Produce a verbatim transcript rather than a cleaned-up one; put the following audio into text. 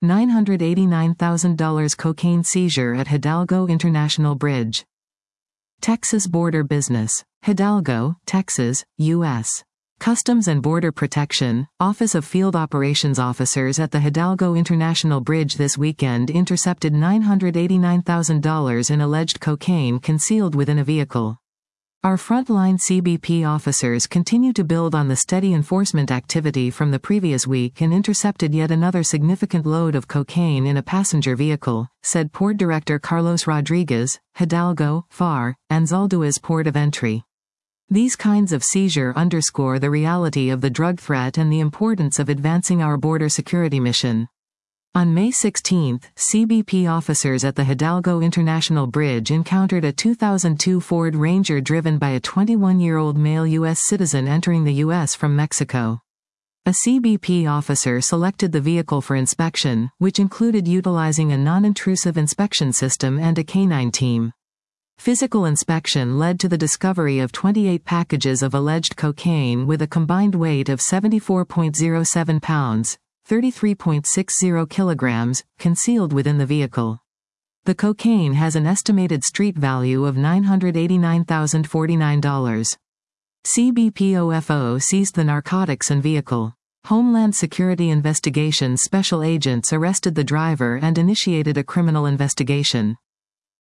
nine hundred eighty-nine thousand dollars cocaine seizure at Hidalgo International Bridge. Texas border business. Hidalgo, Texas, U S Customs and Border Protection, Office of Field Operations officers at the Hidalgo International Bridge this weekend intercepted nine hundred eighty-nine thousand dollars in alleged cocaine concealed within a vehicle. Our frontline C B P officers continue to build on the steady enforcement activity from the previous week and intercepted yet another significant load of cocaine in a passenger vehicle, said Port Director Carlos Rodriguez, Hidalgo, F A R, Anzalduas Port of Entry. These kinds of seizure underscore the reality of the drug threat and the importance of advancing our border security mission. On May sixteenth, C B P officers at the Hidalgo International Bridge encountered a two thousand two Ford Ranger driven by a twenty-one-year-old male U S citizen entering the U S from Mexico. A C B P officer selected the vehicle for inspection, which included utilizing a non-intrusive inspection system and a canine team. Physical inspection led to the discovery of twenty-eight packages of alleged cocaine with a combined weight of seventy-four point zero seven pounds, thirty-three point six zero kilograms, concealed within the vehicle. The cocaine has an estimated street value of nine hundred eighty-nine thousand forty-nine dollars. C B P O F O seized the narcotics and vehicle. Homeland Security Investigations special agents arrested the driver and initiated a criminal investigation.